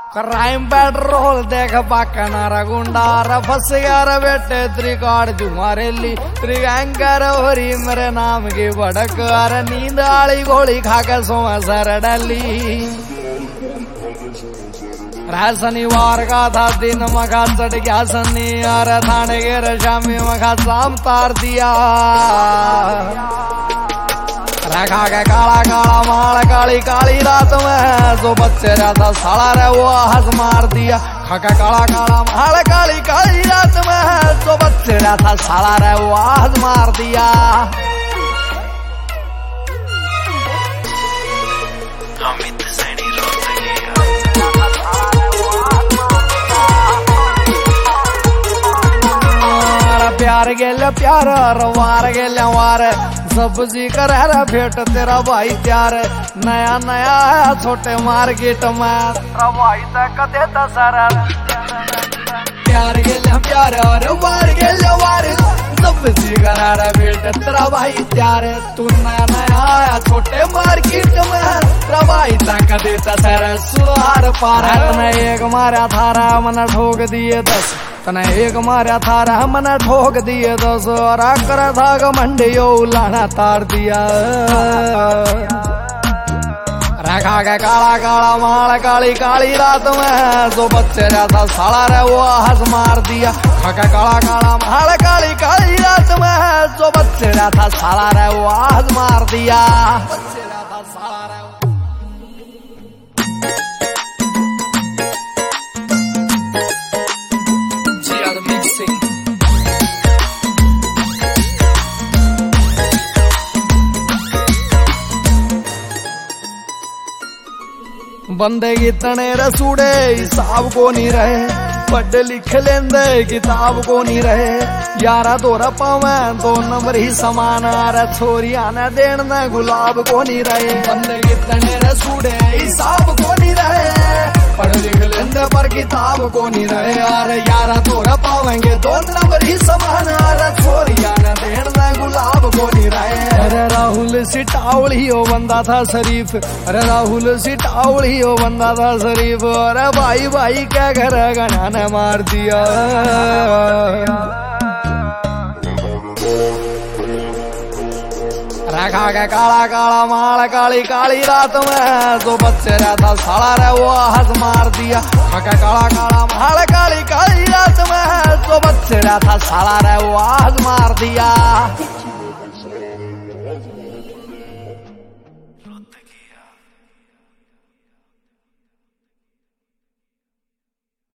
Crime petrol देख पाकनारा गुंडा फस गया रे बेटे त्रिकाड़ तुम्हारे ली त्रिगंगर होरी मेरे नाम की भड़क अरे नींद आली गोली खाके सोमा सर डली। शनिवार का था दिन मखा चढ़ गया सन्नी अरे थाने के शामी मखा शाम तार दिया। रखा के काला काला माल काली काली रात में जो बच्चे रहता साला रे वो हंस मार दिया। खाका काला काला माल काली काली रात में जो बच्चे रहता साला रे वो हंस मार दिया। प्यार गेल प्यार वार गेल वार सब्जी कर भेट तेरा भाई त्यार नया नया है छोटे मार्केट में तेरा भाई तक देता सारा। प्यार गेल प्यार वार गेल वार सब्जी कर भेट तेरा भाई त्यार तू नया नया है छोटे मार्केट में तेरा भाई तक देता सारा। सुहार पार तने एक मारा थारा मन ठोक दिए 10 तने एक मारा थारा मन ठोक दिए 10 और कर था घमंडियो लाना तार दिया। रखा के काला काला माल काली काली रात में जो बच्चे रहता साला रे वो हंस मार दिया। खाका काला काला माल काली काली रात में जो बच्चे रहता साला रे वो हंस मार दिया। बच्चे रहता साला रे बंदे कितने रसूड़े हिसाब को नहीं रहे पढ़ लिख लेंदे किताब को नहीं रहे यारा तोरा पावे 2 नंबर ही समान रे छोरिया ने देन न गुलाब को नहीं रहे। बंदे कितने रसूड़े हिसाब को नहीं रहे पढ़ लिख लेंदे पर किताब को नहीं रहे अरे यारा तोरा पावेंगे 2 नंबर ही समान रे छोरिया ने देन न गुलाब को नहीं रहे। अरे राहुल सिटावली हो बंदा था शरीफ अरे राहुल सिटावली हो बंदा था शरीफ अरे भाई भाई क्या घर गना ने मार दिया। रखा के काला काला माल काली काली रात में जो बच्चे रहता साला रे वो हंस मार दिया। खाका काला काला माल काली काली रात में जो बच्चे रहता साला रे वो हंस मार दिया।